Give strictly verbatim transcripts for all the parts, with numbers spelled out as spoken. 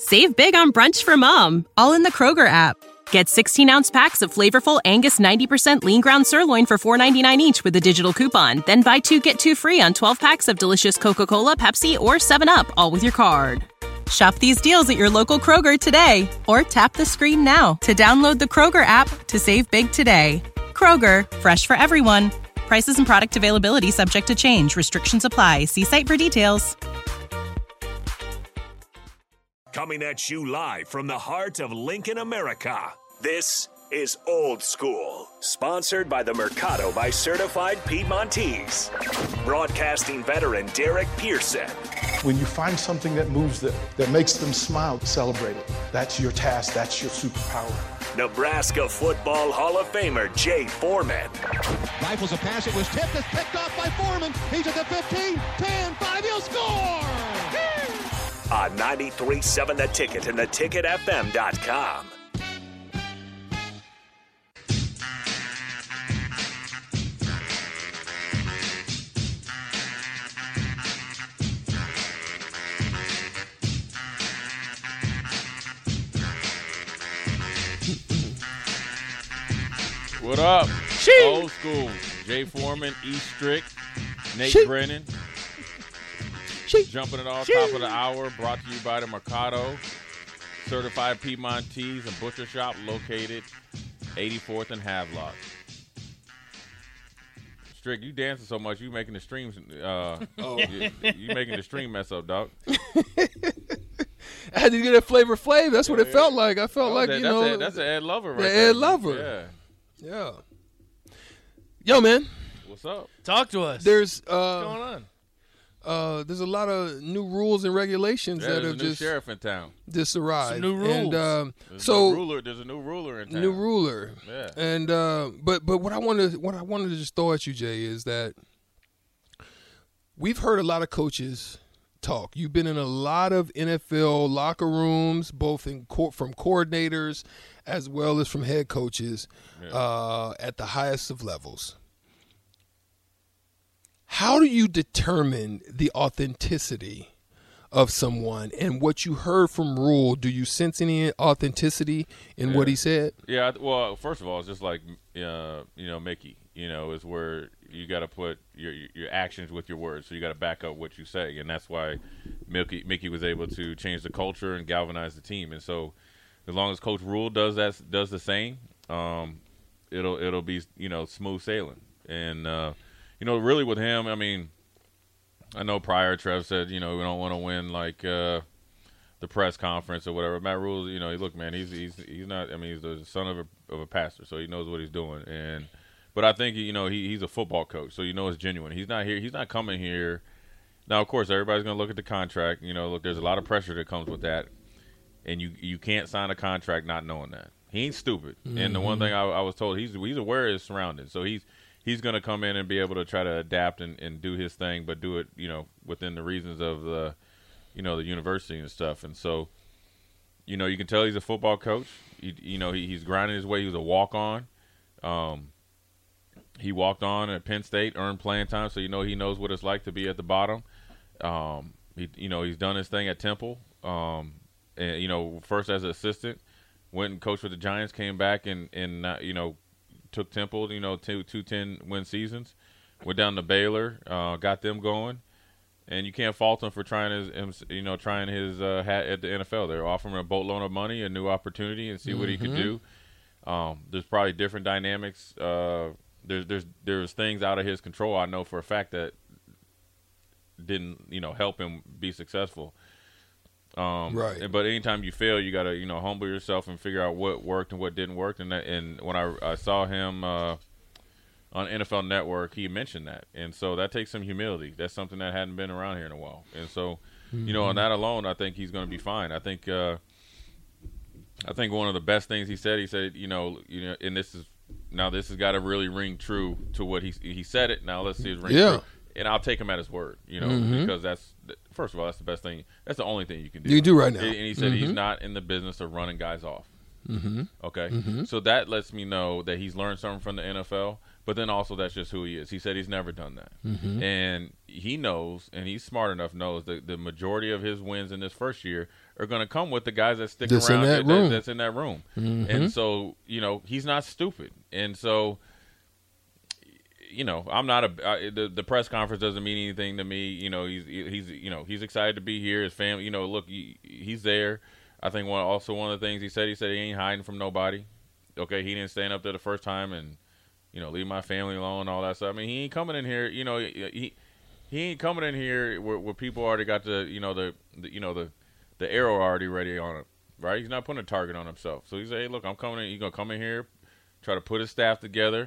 Save big on brunch for mom, all in the Kroger app. Get sixteen-ounce packs of flavorful Angus ninety percent lean ground sirloin for four ninety-nine each with a digital coupon. Then buy two, get two free on twelve packs of delicious Coca-Cola, Pepsi, or seven up, all with your card. Shop these deals at your local Kroger today, or tap the screen now to download the Kroger app to save big today. Kroger, fresh for everyone. Prices and product availability subject to change. Restrictions apply. See site for details. Coming at you live from the heart of Lincoln, America. This is Old School, sponsored by the Mercado by Certified Piedmontese. Broadcasting veteran Derek Pearson. When you find something that moves them, that makes them smile, celebrate it. That's your task. That's your superpower. Nebraska Football Hall of Famer Jay Foreman. Rifles a pass. It was tipped. It's picked off by Foreman. He's at the fifteen, ten, five. He'll score! On ninety-three point seven The Ticket and the ticket f m dot com. What up? Sheesh. Old School. Jay Foreman, E. Strick, Nate Sheesh. Brennan. Sheesh. Jumping it all Sheesh. top of the hour. Brought to you by the Mercado. Certified Piedmontese, a butcher shop located eighty-fourth and Havelock. Strick, you dancing so much, you making the streams. Uh, oh. you, you making the stream mess up, dog. I had to get that Flavor Flav. That's what Yeah, it yeah. felt like. I felt Oh, like, that, you that's know. A, that's an Ed Lover right the there. Ed Lover. Yeah. Yeah. Yo, man. What's up? Talk to us. There's uh, What's going on? Uh, there's a lot of new rules and regulations Yeah, that there's have a new just sheriff in town. just arrived. Some new rules. And, um, There's so a ruler. There's a new ruler in town. new ruler. Yeah. And uh, but but what I wanted what I wanted to just throw at you, Jay, is that we've heard a lot of coaches talk. You've been in a lot of N F L locker rooms, both in court from coordinators as well as from head coaches Yeah. uh, at the highest of levels. How do you determine the authenticity of someone and what you heard from Rule? Do you sense any authenticity in Yeah. what he said? Yeah, I- well, first of all, it's just like uh, you know, Mickey. You know, is where you got to put your your actions with your words. So you got to back up what you say, and that's why Mickey Mickey was able to change the culture and galvanize the team. And so, as long as Coach Rule does that, does the same, um, it'll it'll be you know smooth sailing. And uh, you know, really with him, I mean, I know prior Trev said you know we don't want to win like. Uh, the press conference or whatever. Matt Rule, you know, look, man, he's he's he's not. I mean, he's the son of a of a pastor, so he knows what he's doing. And but I think you know he he's a football coach, so you know it's genuine. He's not here. He's not coming here. Now, of course, everybody's gonna look at the contract. You know, look, there's a lot of pressure that comes with that, and you you can't sign a contract not knowing that. He ain't stupid. Mm-hmm. And the one thing I, I was told, he's he's aware of his surroundings, so he's he's gonna come in and be able to try to adapt and, and do his thing, but do it you know within the reasons of the. you know, the university and stuff. And so, you know, you can tell he's a football coach. He, you know, he, he's grinding his way. He was a walk-on. Um, he walked on at Penn State, earned playing time, so you know he knows what it's like to be at the bottom. Um, he, you know, he's done his thing at Temple. Um, and, you know, first as an assistant, went and coached with the Giants, came back and, and uh, you know, took Temple, you know, two, two ten-win seasons. Went down to Baylor, uh, got them going. And you can't fault him for trying his, you know, trying his uh, hat at the N F L. They're offering him a boatload of money, a new opportunity, and see mm-hmm. what he could do. Um, there's probably different dynamics. Uh, there's there's there's things out of his control. I know for a fact that didn't you know help him be successful. Um, right. But anytime you fail, you gotta you know humble yourself and figure out what worked and what didn't work. And that, and when I I saw him. Uh, On N F L Network, he mentioned that, and so that takes some humility. That's something that hadn't been around here in a while, and so, mm-hmm. you know, on that alone, I think he's going to be fine. I think, uh, I think one of the best things he said, he said, you know, you know, and this is now this has got to really ring true to what he he said it. Now let's see it ring yeah. true, and I'll take him at his word, you know, mm-hmm. because that's first of all, that's the best thing. That's the only thing you can do. You do right now, and he said mm-hmm. he's not in the business of running guys off. Mm-hmm. Okay, mm-hmm. so that lets me know that he's learned something from the N F L. But then also that's just who he is. He said he's never done that. Mm-hmm. And he knows, and he's smart enough, knows that the majority of his wins in this first year are going to come with the guys that stick That's around in that that, room. that, that's in that room. Mm-hmm. And so, you know, he's not stupid. And so, you know, I'm not a I, the, the press conference doesn't mean anything to me. You know, he's he's you know he's excited to be here. His family, you know, look, he, he's there. I think one also one of the things he said, he said he ain't hiding from nobody. Okay, he didn't stand up there the first time and, you know, leave my family alone and all that stuff. I mean, he ain't coming in here, you know, he he ain't coming in here where, where people already got the, you know, the, the you know the the arrow already ready on it, right? He's not putting a target on himself. So he said, hey, look, I'm coming in. He's gonna come in here, try to put his staff together.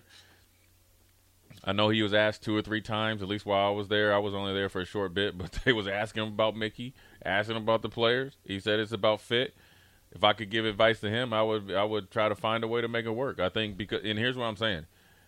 I know he was asked two or three times, at least while I was there. I was only there for a short bit, but they was asking him about Mickey, asking him about the players. He said it's about fit. If I could give advice to him, I would I would try to find a way to make it work. I think because, and here's what I'm saying.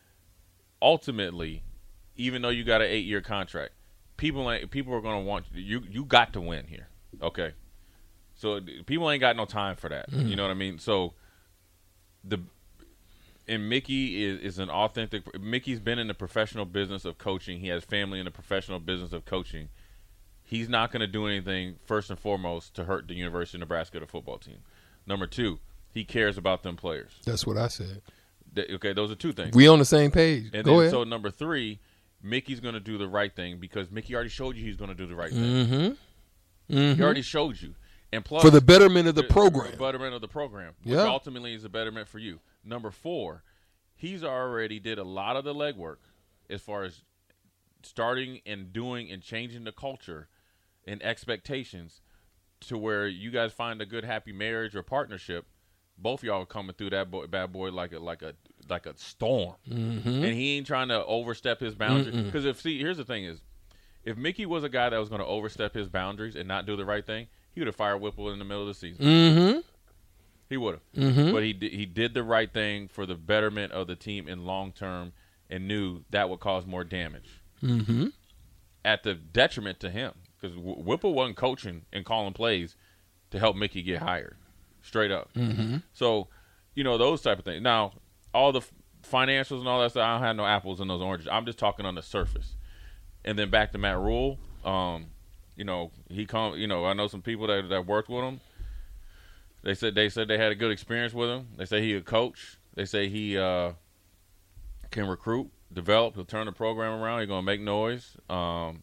Ultimately, even though you got an eight-year contract, people ain't, people are going to want you. You got to win here, okay? So people ain't got no time for that. Mm. You know what I mean? So the and Mickey is, is an authentic. Mickey's been in the professional business of coaching. He has family in the professional business of coaching. He's not going to do anything, first and foremost, to hurt the University of Nebraska, the football team. Number two, he cares about them players. That's what I said. The, okay, those are two things. We on the same page. And Go then, ahead. So number three, Mickey's going to do the right thing because Mickey already showed you he's going to do the right thing. Mm-hmm. Mm-hmm. He already showed you. And plus, for the betterment of the program. The betterment of the program, which yeah. ultimately is a betterment for you. Number four, he's already did a lot of the legwork as far as starting and doing and changing the culture and expectations to where you guys find a good, happy marriage or partnership. Both y'all are coming through that boy, bad boy like a like a like a storm, mm-hmm. and he ain't trying to overstep his boundaries. Because if see, here's the thing: is if Mickey was a guy that was going to overstep his boundaries and not do the right thing, he would have fired Whipple in the middle of the season. Mm-hmm. He would have, mm-hmm. but he did, he did the right thing for the betterment of the team in long term, and knew that would cause more damage mm-hmm. at the detriment to him. Because Whipple wasn't coaching and calling plays to help Mickey get hired, straight up. Mm-hmm. So, you know, those type of things. Now, all the financials and all that stuff, I don't have no apples and those oranges. I'm just talking on the surface. And then back to Matt Rule. Um, you know, he come. You know, I know some people that that worked with him. They said they said they had a good experience with him. They say he a coach. They say he uh, can recruit, develop. He'll turn the program around. He's gonna make noise. Um,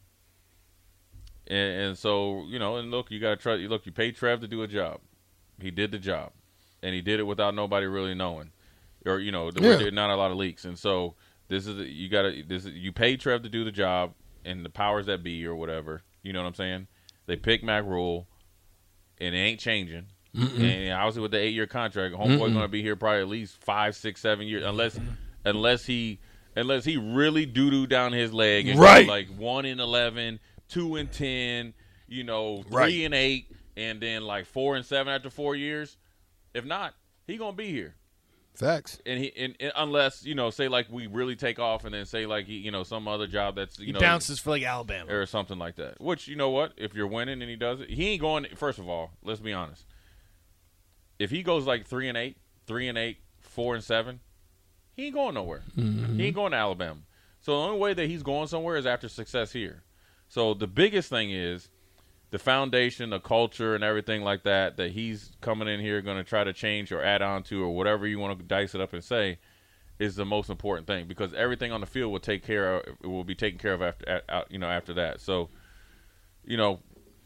And, and so, you know, and look, you got to try. Look, you paid Trev to do a job. He did the job, and he did it without nobody really knowing, or you know, there yeah. were not a lot of leaks. And so, this is you got to this is, you paid Trev to do the job, and the powers that be or whatever. You know what I'm saying? They picked Mac Rule, and it ain't changing. Mm-mm. And obviously, with the eight-year contract, homeboy's going to be here probably at least five, six, seven years, unless unless he unless he really doo doo down his leg and right. go like one in eleven. Two and ten, you know, three right. and eight, and then like four and seven after four years. If not, he gonna be here. Facts. And he, and, and unless you know, say like we really take off, and then say like he, you know, some other job that's you he know bounces for like Alabama or something like that. Which you know what, if you're winning and he does it, he ain't going. First of all, let's be honest. If he goes like three and eight, three and eight, four and seven, he ain't going nowhere. Mm-hmm. He ain't going to Alabama. So the only way that he's going somewhere is after success here. So the biggest thing is the foundation, the culture, and everything like that that he's coming in here going to try to change or add on to or whatever you want to dice it up and say is the most important thing because everything on the field will take care of it will be taken care of after you know after that. So you know,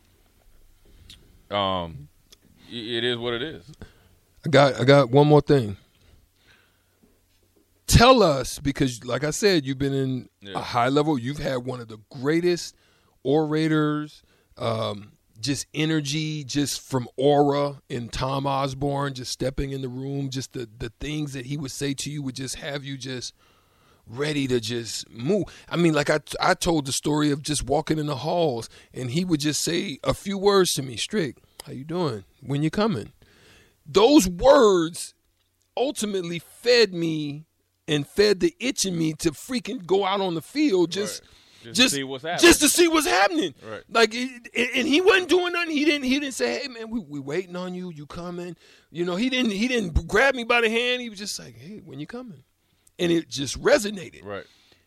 um, it is what it is. I got I got one more thing. Tell us because, like I said, you've been in yeah. a high level. You've had one of the greatest orators, um, just energy, just from aura in Tom Osborne, just stepping in the room, just the, the things that he would say to you would just have you just ready to just move. I mean, like I, I told the story of just walking in the halls, and he would just say a few words to me, Strick, how you doing? When you coming? Those words ultimately fed me and fed the itch in me to freaking go out on the field just right. Just, just, to see what's happening. just to see what's happening. Right. Like, it, and he wasn't doing nothing. He didn't. He didn't say, "Hey, man, we we waiting on you. You coming?" You know, he didn't. He didn't grab me by the hand. He was just like, "Hey, when you coming?" and it just resonated. Right.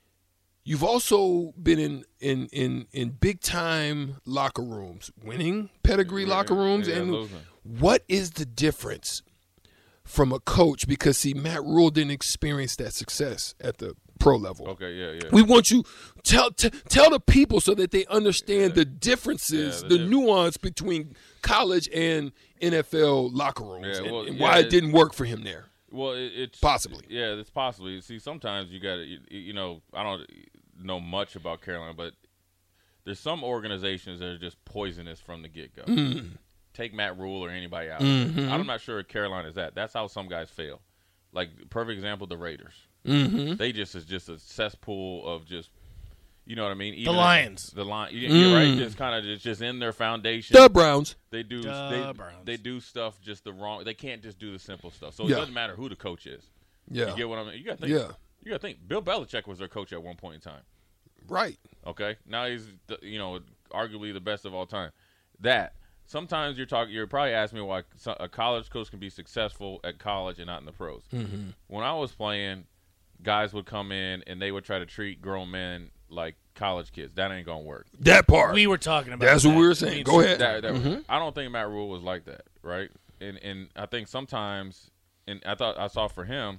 You've also been in in in, in big time locker rooms, winning pedigree Yeah, locker rooms, yeah, and losing. what is the difference from a coach? Because see, Matt Rule didn't experience that success at the pro level. Okay, yeah, yeah. We want you tell t- tell the people so that they understand Yeah. the differences, Yeah, the, the diff- nuance between college and N F L locker rooms, Yeah, and, well, and yeah, why it it- didn't work for him there. Well, it, it's Possibly. Yeah, it's possibly. See, sometimes you got to, you, you know, I don't know much about Carolina, but there's some organizations that are just poisonous from the get go. Mm. Take Matt Rule or anybody out. Mhm. I'm not sure Carolina is that. That's how some guys fail. Like perfect example, the Raiders. Mm-hmm. They just is just a cesspool of just, you know what I mean. The Even Lions. The Lion. You're Mm. right. Just kind of just, just in their foundation. The Browns. They do Duh, they, Browns. they do stuff just the wrong. They can't just do the simple stuff. So Yeah. it doesn't matter who the coach is. Yeah. You get what I mean? You got to think. Yeah. You got to think. Bill Belichick was their coach at one point in time. Right. Okay. Now he's the, you know arguably the best of all time. That sometimes you're talking. You're probably asking me why so- a college coach can be successful at college and not in the pros. Mm-hmm. When I was playing, guys would come in and they would try to treat grown men like college kids. That ain't gonna work. That part. We were talking about That's that. what we were I saying. mean, Go ahead. That, that, Mhm. I don't think Matt Rule was like that, right? And and I think sometimes, and I thought I saw for him,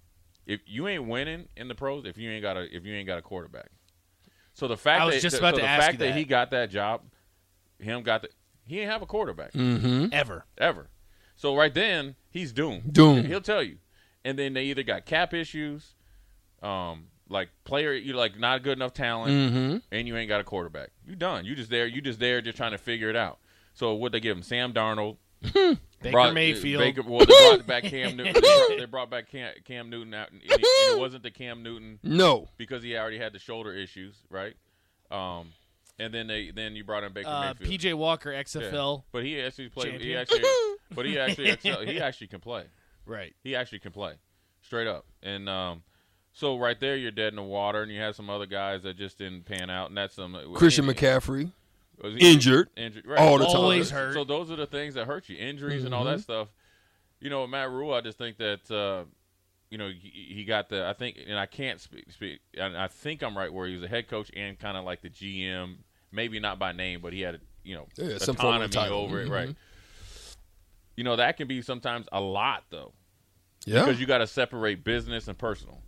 if you ain't winning in the pros, if you ain't got a if you ain't got a quarterback, so the fact I was that just so about to the ask fact you that. that. he got that job, him got the he ain't have a quarterback Mm-hmm. Ever. ever. So right then he's doomed. Doomed. He'll tell you. And then they either got cap issues, um, like player, you like not good enough talent, Mm-hmm. and you ain't got a quarterback. You done. You just there. You just there, just trying to figure it out. So what they give him? Sam Darnold, Baker brought- Mayfield. Baker, well, they brought back Cam Newton. They brought, they brought back Cam, Cam Newton out, and it, and it wasn't the Cam Newton No. because he already had the shoulder issues, right? Um, and then they then you brought in Baker uh, Mayfield. P J Walker, X F Yeah. L. But he actually played. He champion. actually, but he actually, excel, he actually can play. Right. He actually can play, straight up. And um, so right there, you're dead in the water, and you have some other guys that just didn't pan out, and that's some Christian he- McCaffrey. was he- Injured. injured right. all the time. Always So- hurt. So those are the things that hurt you, injuries and all that stuff. You know, Matt Rule, I just think that uh, you know he, he got the. I think, and I can't speak. speak and I think I'm right where he was a head coach and kind of like the G M, maybe not by name, but he had a you know Yeah, some form of autonomy title. over it, Mhm. right? You know that can be sometimes a lot though, Yeah. because you got to separate business and personal.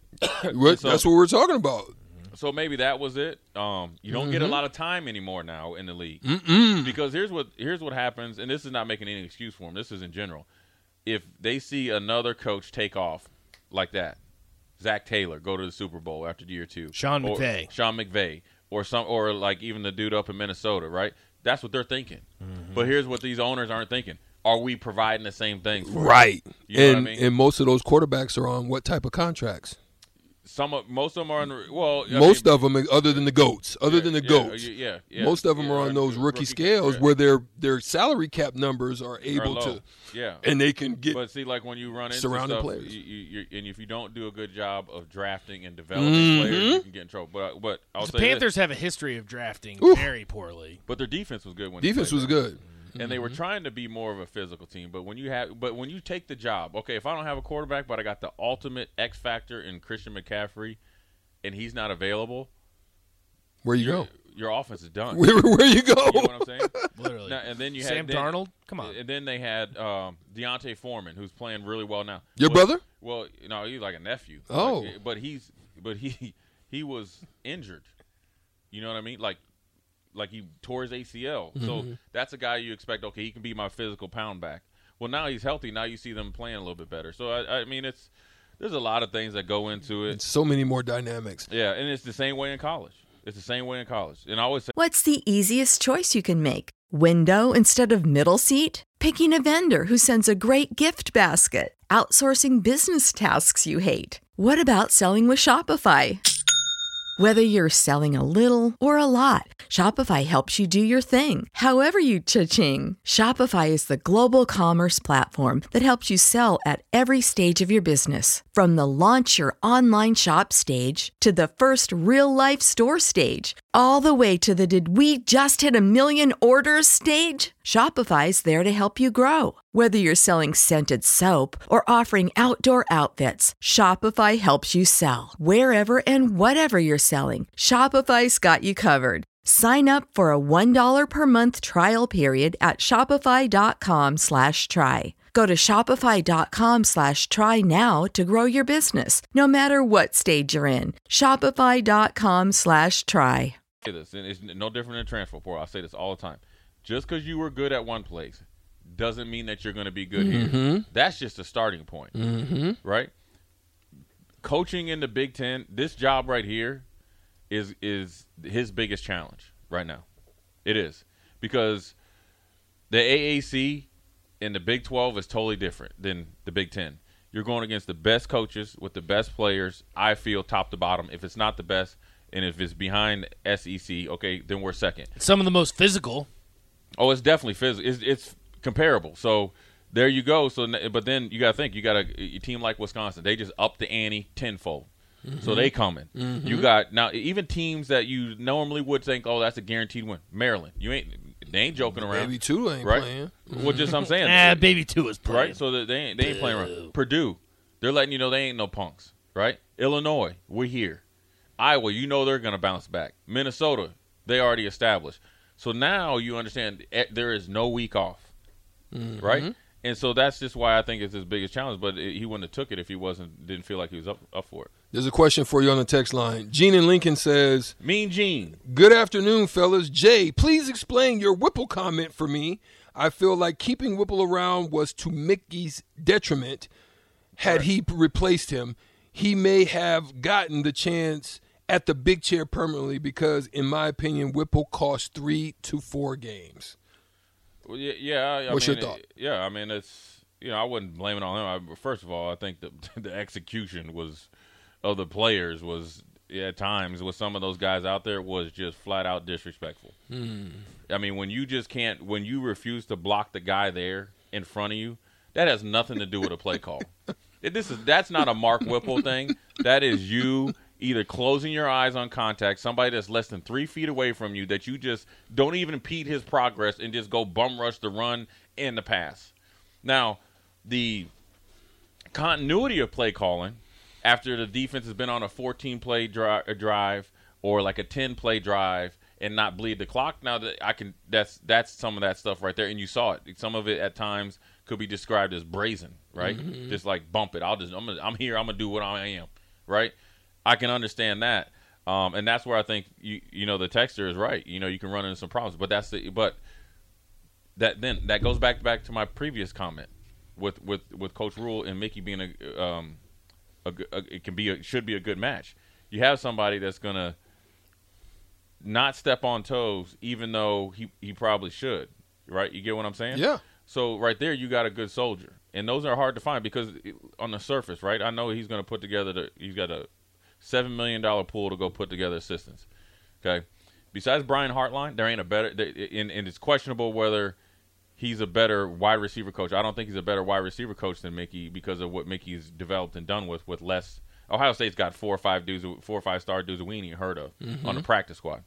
What- so- that's what we're talking about. So maybe that was it. Um, you don't Mm-hmm. get a lot of time anymore now in the league Mm-mm. because here's what here's what happens, and this is not making any excuse for them. This is in general. If they see another coach take off like that, Zach Taylor go to the Super Bowl after year two, Sean or McVay. Sean McVay, or some, or like even the dude up in Minnesota, right? That's what they're thinking. Mm-hmm. But here's what these owners aren't thinking: are we providing the same things? For them? Right. You know what I and mean? and most of those quarterbacks are on what type of contracts? Some of most of them are on. the- Well, I Most mean, of them, other than the goats, other yeah, than the yeah, goats, yeah, yeah, most of them yeah, are on those rookie, scales yeah. where their their salary cap numbers are Are able low. to, yeah, and they can get. But see, like when you run into surrounding stuff, players. You, you, you're, and if you don't do a good job of drafting and developing Mhm. players, you can get in trouble. But but I'll The say Panthers this, have a history of drafting Oof. very poorly. but their defense was good when they defense played was well. good. and they were trying to be more of a physical team. But when you have, but when you take the job, okay, if I don't have a quarterback, but I got the ultimate X factor in Christian McCaffrey, and he's not available, Where you your, go? your offense is done. Where where you go? You know what I'm saying? Literally. Now, and then you Sam had then, Darnold? Come on. And then they had um, Deontay Foreman, who's playing really well now. Your Well- brother? Well, no, he's like a nephew. Oh. Like, but he's but he he was injured. You know what I mean? Like like he tore his A C L. Mm-hmm. So that's a guy you expect. Okay, he can be my physical pound back. Well, now he's healthy. Now you see them playing a little bit better. So I, I mean, it's there's a lot of things that go into it. So many more dynamics. Yeah, and it's the same way in college. It's the same way in college. And I always say, What's the easiest choice you can make? Window instead of middle seat? Picking a vendor who sends a great gift basket? Outsourcing business tasks you hate? What about selling with Shopify? Whether you're selling a little or a lot, Shopify helps you do your thing, however you cha-ching. Shopify is the global commerce platform that helps you sell at every stage of your business. From the launch your online shop stage to the first real life store stage, all the way to the did we just hit a million orders stage? Shopify's there to help you grow. Whether you're selling scented soap or offering outdoor outfits, Shopify helps you sell. Wherever and whatever you're selling, Shopify's got you covered. Sign up for a one dollar per month trial period at shopify.com slash try. Go to shopify.com slash try now to grow your business, no matter what stage you're in. Shopify.com slash try. Say this, and it's no different than transfer portal. I say this all the time. Just because you were good at one place doesn't mean that you're going to be good Mm-hmm. here. That's just a starting point, Mm-hmm. right? Coaching in the Big Ten, this job right here is is his biggest challenge right now. It is. Because the A A C and the Big twelve is totally different than the Big Ten. You're going against the best coaches with the best players, I feel, top to bottom. If it's not the best, and if it's behind S E C, okay, then we're second. Some of the most physical. Oh, it's definitely physical. It's, it's comparable. So there you go. So, but then you got to think, you got a, a team like Wisconsin. They just up the ante tenfold. Mm-hmm. So they coming. Mm-hmm. You got now even teams that you normally would think, oh, that's a guaranteed win. Maryland, you ain't they ain't joking around. Baby two ain't right? playing. Well, just I'm saying. Ah, baby two is playing. Right. So they ain't they ain't playing around. Purdue, they're letting you know they ain't no punks. Right. Illinois, we're here. Iowa, you know they're gonna bounce back. Minnesota, they already established. So now you understand there is no week off. Mm-hmm. Right. And so that's just why I think it's his biggest challenge. But he wouldn't have took it if he wasn't didn't feel like he was up up for it. There's a question for you on the text line. Gene in Lincoln says, Mean Gene. Good afternoon, fellas. Jay, please explain your Whipple comment for me. I feel like keeping Whipple around was to Mickey's detriment. Had right. he replaced him, he may have gotten the chance at the big chair permanently because, in my opinion, Whipple cost three to four games. Well, yeah, yeah. I, I What's mean, your thought? It, yeah, I mean, it's, you know, I wouldn't blame it on him. I, first of all, I think the the execution was of the players was yeah, at times with some of those guys out there was just flat out disrespectful. Hmm. I mean, when you just can't, when you refuse to block the guy there in front of you, that has nothing to do with a play call. It, this is that's not a Mark Whipple thing. That is you either closing your eyes on contact, somebody that's less than three feet away from you that you just don't even impede his progress and just go bum rush the run and the pass. Now, the continuity of play calling after the defense has been on a fourteen-play dri- drive or like a ten-play drive and not bleed the clock, now that I can, that's that's some of that stuff right there, and you saw it. Some of it at times could be described as brazen, right? Mm-hmm. Just like bump it. I'll just I'm gonna, I'm here. I'm gonna do what I am, right? I can understand that, um, and that's where I think you you know the texter is right. You know, you can run into some problems, but that's the but that then that goes back back to my previous comment with with, with Coach Rule and Mickey being a um a, a it can be a, should be a good match. You have somebody that's gonna not step on toes, even though he he probably should, right? You get what I'm saying? Yeah. So right there, you got a good soldier, and those are hard to find because on the surface, right? I know he's going to put together the he's got a seven million dollar pool to go put together assistants. Okay, besides Brian Hartline, there ain't a better, and, and it's questionable whether he's a better wide receiver coach. I don't think he's a better wide receiver coach than Mickey because of what Mickey's developed and done with with less. Ohio State's got four or five dudes, four or five star dudes we ain't even heard of mm-hmm. on the practice squad.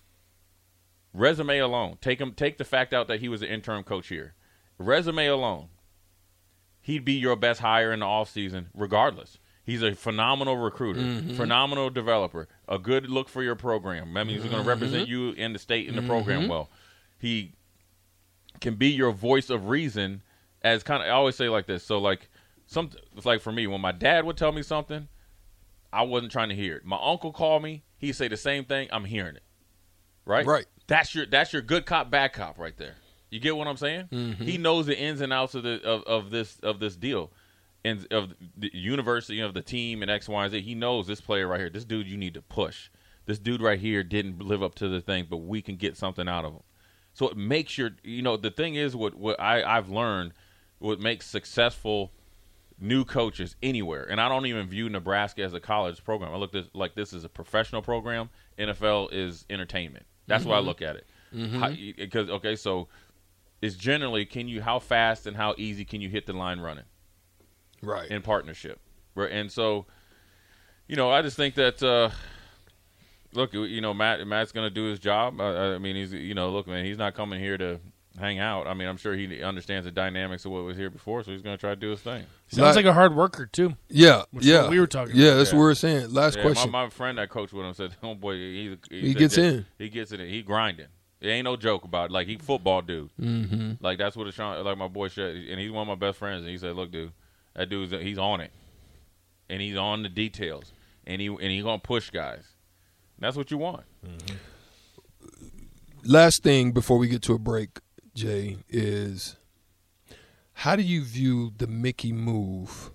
Resume alone, take him, take the fact out that he was an interim coach here. Resume alone, he'd be your best hire in the offseason regardless. He's a phenomenal recruiter, mm-hmm. phenomenal developer, a good look for your program. I mean, he's going to represent you in the state in the mm-hmm. program well. He can be your voice of reason as kind of, I always say like this. So like, some, it's like for me, when my dad would tell me something, I wasn't trying to hear it. My uncle called me, he'd say the same thing, I'm hearing it. Right? Right. That's your that's your good cop, bad cop right there. You get what I'm saying? Mm-hmm. He knows the ins and outs of the of, of this of this deal, and of the university of the team and X, Y, and Z. He knows this player right here. This dude you need to push. This dude right here didn't live up to the thing, but we can get something out of him. So it makes your you know the thing is what what I I've learned what makes successful new coaches anywhere, and I don't even view Nebraska as a college program. I look at this like this is a professional program. N F L is entertainment. That's mm-hmm. why I look at it. Because mm-hmm. okay, so it's generally can you how fast and how easy can you hit the line running, right? In partnership, right? And so, you know, I just think that uh, look, you know, Matt Matt's going to do his job. Uh, I mean, he's you know, look, man, he's not coming here to hang out. I mean, I'm sure he understands the dynamics of what was here before, so he's going to try to do his thing. Sounds like a hard worker too. Yeah, Which yeah. is what we were talking Yeah, about. that's Yeah. what we're saying. Last Yeah, question. My, my friend that coached with him said, "Oh boy, he he, He said gets that- in. He gets it in. He grinding. It ain't no joke about it. Like he football dude. Mm-hmm. Like that's what it's trying. Like my boy said, and he's one of my best friends. And he said, "Look, dude, that dude's he's on it, and he's on the details, and he and he gonna push guys. And that's what you want." Mm-hmm. Last thing before we get to a break, Jay, is how do you view the Mickey move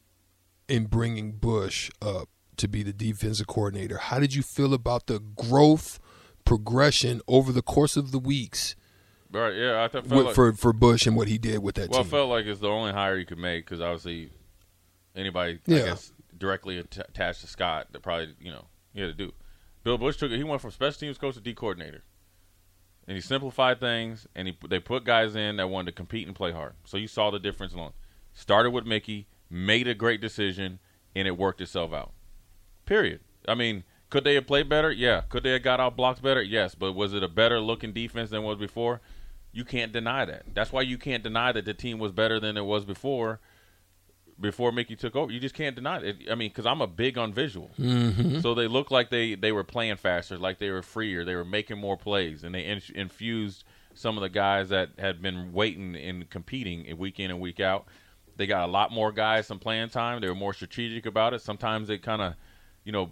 in bringing Bush up to be the defensive coordinator? How did you feel about the growth, progression over the course of the weeks Right? Yeah, I th- felt with, like, for for Bush and what he did with that well, I team? felt like it's the only hire you could make because obviously anybody, Yeah. I guess, directly att- attached to Scott that probably you know he had to do. Bill Bush took it. He went from special teams coach to D coordinator. And he simplified things, and he they put guys in that wanted to compete and play hard. So you saw the difference alone. Started with Mickey, made a great decision, and it worked itself out. Period. I mean, could they have played better? Yeah. Could they have got out blocks better? Yes. But was it a better looking defense than it was before? You can't deny that. That's why you can't deny that the team was better than it was before. Before Mickey took over, you just can't deny it. I mean, because I'm a big on visual, Mm-hmm. so they looked like they, they were playing faster, like they were freer, they were making more plays, and they in, infused some of the guys that had been waiting and competing week in and week out. They got a lot more guys some playing time. They were more strategic about it. Sometimes they kind of, you know,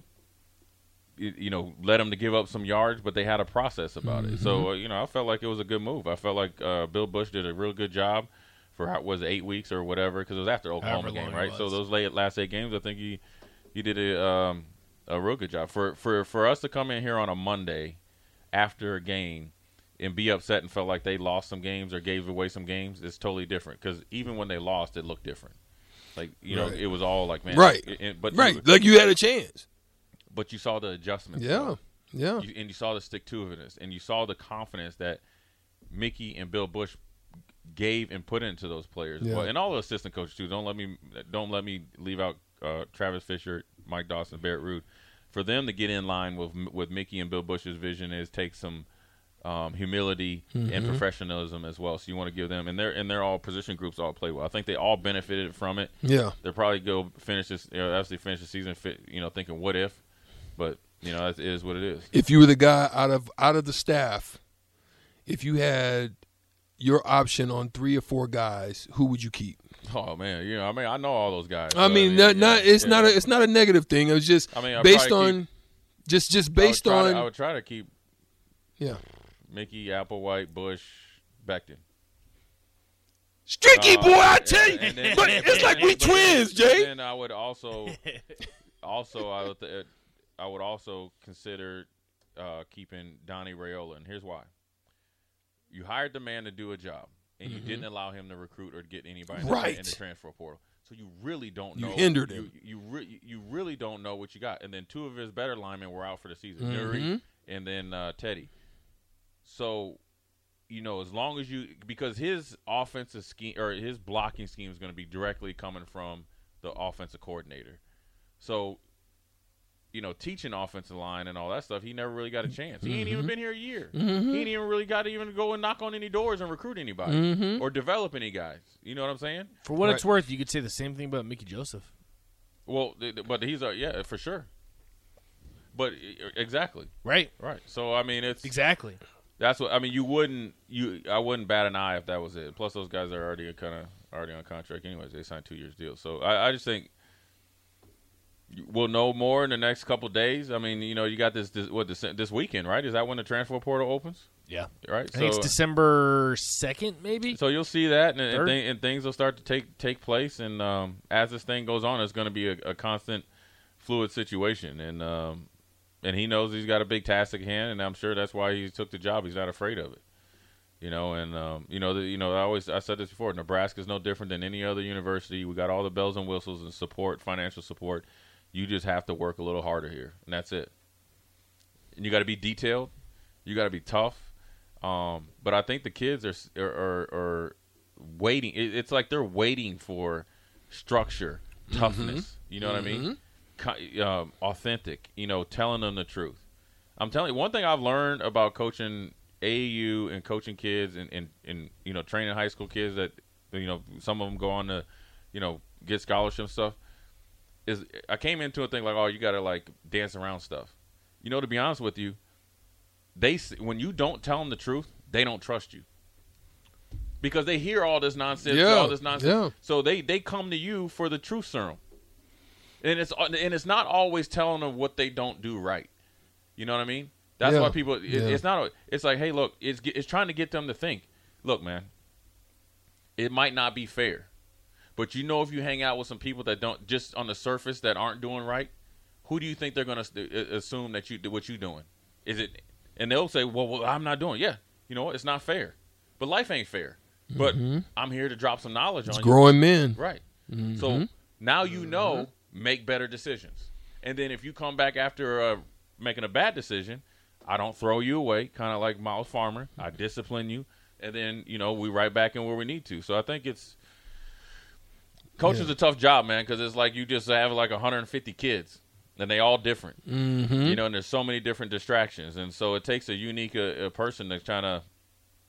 you, you know, let them to give up some yards, but they had a process about Mm-hmm. it. So uh, you know, I felt like it was a good move. I felt like uh, Bill Bush did a real good job. For how was it, eight weeks or whatever, because it was after Oklahoma However long game, it right? So was. those late last eight games, I think he he did a um, a real good job. For for for us to come in here on a Monday after a game and be upset and felt like they lost some games or gave away some games, it's totally different. Because even when they lost, it looked different. Like you know, Right. it was all like man, Right. it- it- but Right, you, like you had a chance. but you saw the adjustments. Yeah, though. yeah. You, and you saw the stick to itness, and you saw the confidence that Mickey and Bill Bush gave and put into those players, Yeah. well, and all the assistant coaches too. Don't let me don't let me leave out uh, Travis Fisher, Mike Dawson, Barrett Root. For them to get in line with with Mickey and Bill Bush's vision is take some um, humility Mm-hmm. and professionalism as well. So you want to give them, and they're and they're all position groups all play well. I think they all benefited from it. Yeah. They'll probably go finish this, you know, actually finish the season, fit, you know, thinking what if, but you know, it is what it is. If you were the guy out of out of the staff, if you had your option on three or four guys, who would you keep? Oh man, you know, I mean, I know all those guys. I so, mean, not, yeah, not it's yeah. not a it's not a negative thing. It was just I mean, I'd based probably on just just I would based try on to, I would try to keep yeah. Mickey, Applewhite, Bush, Becton. Streaky Uh, boy, I tell you, and then- but it's like we but then- twins, but Jay. Then I would also, also I would, th- I would also consider uh, keeping Donnie Raiola, and here's why: you hired the man to do a job, and you didn't allow him to recruit or get anybody in the- Mm-hmm. Right. in the transfer portal. So you really don't You know. hindered you, him. You re- you really don't know what you got. And then two of his better linemen were out for the season, Mhm. Nuri and then uh, Teddy. So, you know, as long as you – because his offensive scheme – or his blocking scheme is going to be directly coming from the offensive coordinator. So, you know, teaching offensive line and all that stuff, he never really got a chance. He ain't even been here a year. He ain't even really got to even go and knock on any doors and recruit anybody Mhm. or develop any guys. You know what I'm saying? For what it's Right. worth, you could say the same thing about Mickey Joseph. Well, th- th- but he's a – yeah, for sure. But uh, exactly. Right. Right. So, I mean, it's – Exactly. That's what I mean. You wouldn't, you I wouldn't bat an eye if that was it. Plus, those guys are already kind of already on contract, anyways. They signed two years deal, so I, I just think we'll know more in the next couple of days. I mean, you know, you got this, this what this, this weekend, right? Is that when the transfer portal opens? Yeah. Right. I think it's December second, maybe. So you'll see that, and, and, Third? th- and things will start to take take place. And um, as this thing goes on, it's going to be a, a constant, fluid situation. And um, and he knows he's got a big task at hand, and I'm sure that's why he took the job. He's not afraid of it, you know. And um, you know, the, you know, I always I said this before. Nebraska's no different than any other university. We got all the bells and whistles and support, financial support. You just have to work a little harder here, and that's it. And you got to be detailed. You got to be tough. Um, but I think the kids are are, are, are waiting. It, it's like they're waiting for structure, toughness. You know what I mean? Co- um, authentic. You know, telling them the truth. I'm telling you, one thing I've learned about coaching A A U and coaching kids and, and, and you know, training high school kids that, you know, some of them go on to, you know, get scholarship stuff, is I came into a thing like, oh, you got to, like, dance around stuff. You know, to be honest with you, they when you don't tell them the truth, they don't trust you. Because they hear all this nonsense, yeah, all this nonsense. Yeah. So they, they come to you for the truth serum. And it's and it's not always telling them what they don't do right. You know what I mean? That's yeah. why people it, yeah. it's not it's like, hey, look, it's it's trying to get them to think. Look, man, it might not be fair. But you know, if you hang out with some people that don't just on the surface that aren't doing right, who do you think they're going to assume that you what you doing? Is it and they'll say, well, well, I'm not doing. Yeah. You know what? It's not fair. But life ain't fair. But mm-hmm. I'm here to drop some knowledge it's on growing you. men. Right. Mm-hmm. So now you know, make better decisions. And then if you come back after uh, making a bad decision, I don't throw you away, kind of like Miles Farmer. I discipline you. And then, you know, we right back in where we need to. So I think it's – coaching's yeah. a tough job, man, because it's like you just have like one hundred fifty kids. And they all different. Mm-hmm. You know, and there's so many different distractions. And so it takes a unique uh, a person that's trying to –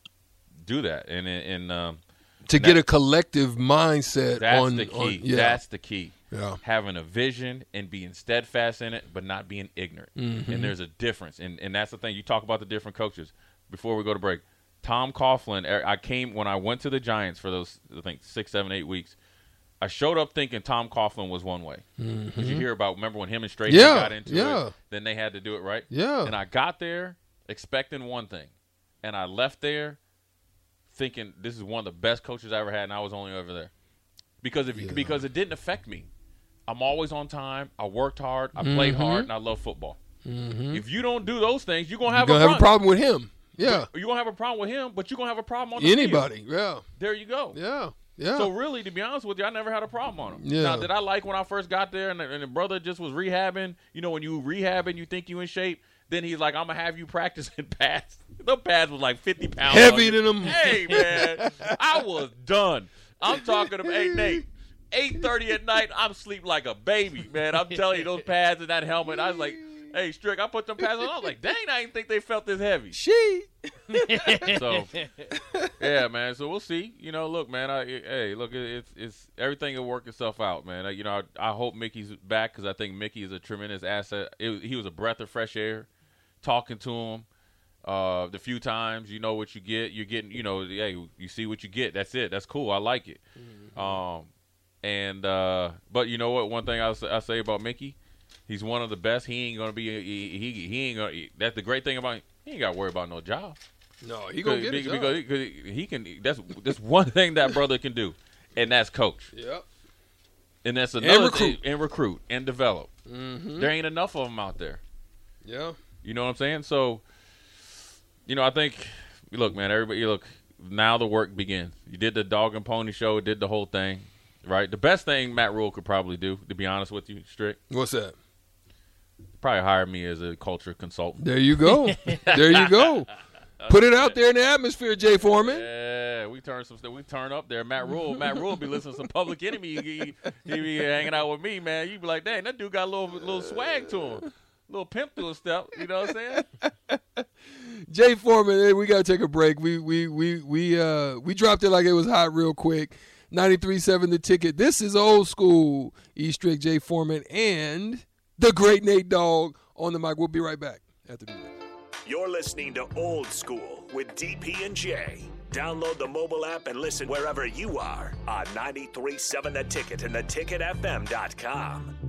do that and and um, to get a collective mindset. That's on the key. On, yeah. That's the key. Yeah. Having a vision and being steadfast in it, but not being ignorant. Mm-hmm. And there's a difference. And and that's the thing. You talk about the different coaches. Before we go to break, Tom Coughlin. I came when I went to the Giants for those I think six, seven, eight weeks. I showed up thinking Tom Coughlin was one way. Mm-hmm. Did you hear about? Remember when him and Strahan yeah. got into yeah. it? Then they had to do it right. Yeah. And I got there expecting one thing, and I left there thinking this is one of the best coaches I ever had, and I was only over there. Because if yeah. because it didn't affect me. I'm always on time. I worked hard. I mm-hmm. played hard, and I love football. Mm-hmm. If you don't do those things, you're going to have, you're a, gonna have a problem with him. Yeah. You're going to have a problem with him, but you're going to have a problem on the Anybody, field. yeah. There you go. Yeah, yeah. So really, to be honest with you, I never had a problem on him. Yeah. Now, did I like when I first got there and the, and the brother just was rehabbing? You know, when you rehabbing, you think you in shape. Then he's like, I'm going to have you practicing pads. The pads was like fifty pounds. Heavy than them. Hey, man. I was done. I'm talking to hey, Nate. eight thirty at night, I'm asleep like a baby, man. I'm telling you, those pads and that helmet. I was like, hey, Strick, I put them pads on. I was like, dang, I didn't think they felt this heavy. She. So, yeah, man. So we'll see. You know, look, man. I, hey, look, it's it's everything will work itself out, man. I, you know, I, I hope Mickey's back because I think Mickey is a tremendous asset. It, he was a breath of fresh air. Talking to him, uh, the few times you know what you get. You're getting, you know, hey, you see what you get. That's it. That's cool. I like it. Mm-hmm. Um, and uh, but you know what? One thing I'll, I'll say about Mickey, he's one of the best. He ain't gonna be. He he, he ain't gonna. That's the great thing about him. He ain't got to worry about no job. No, he gonna get a job. Because, because he can. That's that's one thing that brother can do, and that's coach. Yep. And that's another and recruit thing, and recruit and develop. Mm-hmm. There ain't enough of them out there. Yeah. You know what I'm saying? So, you know, I think, look, man, everybody, look, now the work begins. You did the dog and pony show, did the whole thing, right? The best thing Matt Rule could probably do, to be honest with you, Strick. What's that? Probably hire me as a culture consultant. There you go. There you go. Put it out there in the atmosphere, Jay Foreman. Yeah, we turn some stuff. We turn up there. Matt Rule, Matt Rule be listening to some Public Enemy. He, he, he be hanging out with me, man. You be like, dang, that dude got a little little swag to him. Little pimp to a step, you know what I'm saying? Jay Foreman, hey, we gotta take a break. We we we we uh we dropped it like it was hot real quick. ninety-three point seven The Ticket. This is Old School. E-Strick, Jay Foreman, and the great Nate Dogg on the mic. We'll be right back after the break. You're listening to Old School with D P and J. Download the mobile app and listen wherever you are on ninety-three point seven The Ticket and the ticket f m dot com.